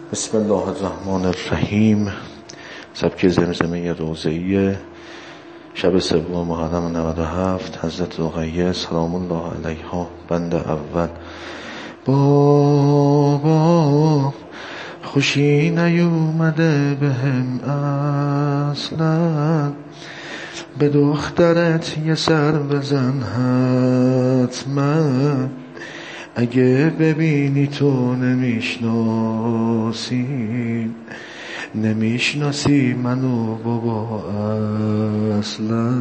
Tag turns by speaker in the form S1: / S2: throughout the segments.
S1: بسم الله الرحمن الرحیم. سبک زمزمه روضه‌ای شب سوم محرم 97 حضرت رقیه سلام الله علیها. بند اول. بابا خوشی نیومده بهم اصلا، به دخترت یه سر بزن حتما. اگه ببینی تو نمیشناسی منو بابا اصلا.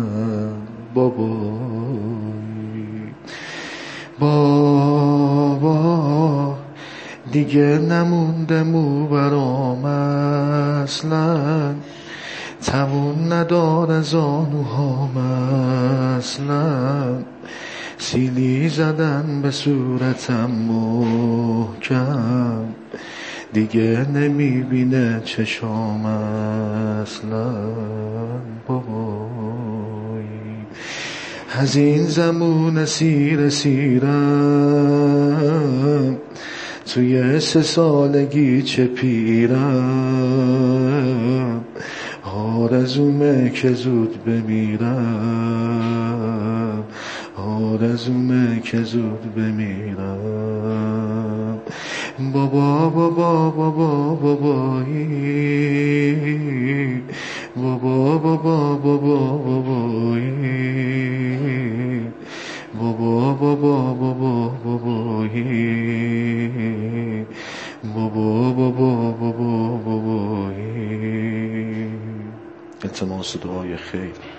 S1: بابا دیگه نمونده مو برام اصلا، توون نداره زانوهام اصلا. سیلی زدن به صورتم محکم، دیگه نمیبینه چشام اصلا. بابای از این زمون سیرم، توی 3 سالگی چه پیرم. آرزومه که زود بمیرم، آرزومه که زود بمیرم. بابا بابا بابا بابایی، بابا بابا بابا بابایی، بابا بابا بابا بابایی، بابا بابا بابا بابایی. التماس دعای خیر.